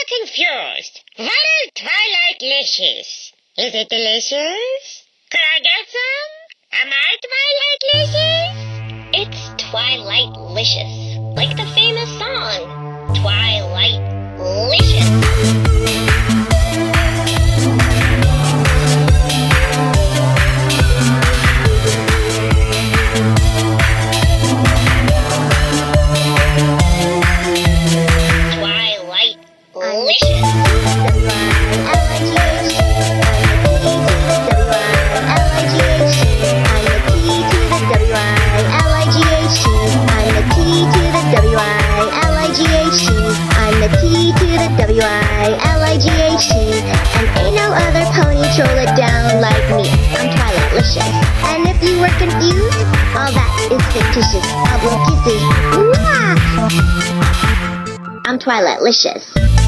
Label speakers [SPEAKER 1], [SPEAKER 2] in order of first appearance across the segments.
[SPEAKER 1] confused. What is Twilightlicious? Is it delicious? Could I get some? Am I Twilightlicious?
[SPEAKER 2] It's Twilightlicious, like the famous song, Twilightlicious.
[SPEAKER 3] W-I-L-I-G-H-T, and ain't no other pony troll it down like me. I'm Twilightlicious, and if you were confused, all that is fictitious. I'll blow kisses. Mwah! I'm Twilightlicious.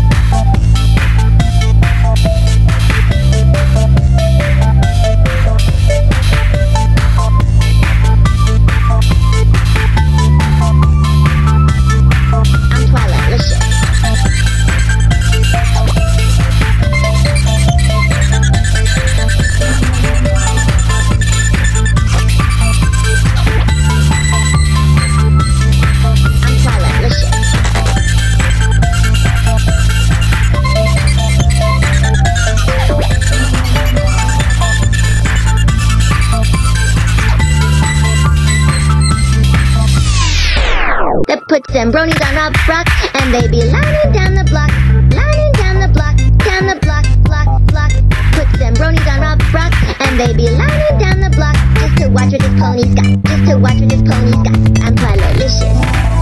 [SPEAKER 3] Put them bronies on a rock, and they be lining down the block, lining down the block, down the block, block, block. Put them bronies on a rock, and they be lining down the block, just to watch what this pony's got, just to watch what this pony's got. I'm Twilightlicious.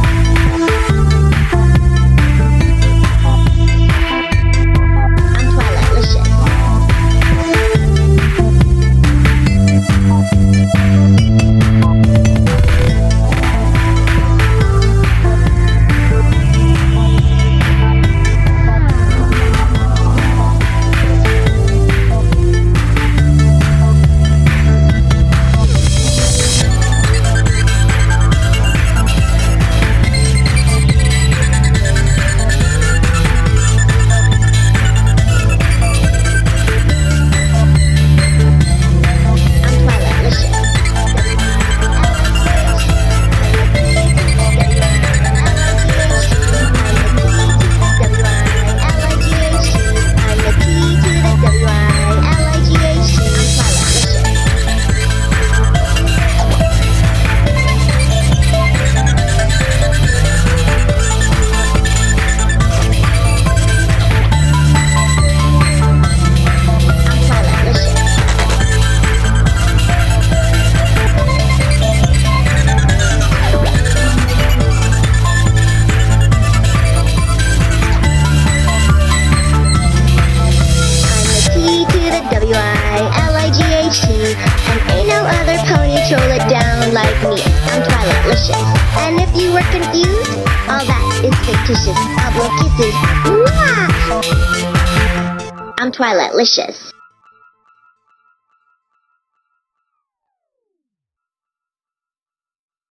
[SPEAKER 3] And ain't no other pony troll it down like me. I'm Twilightlicious, and if you were confused, all that is fictitious. I'll blow kisses. Mwah! I'm Twilightlicious.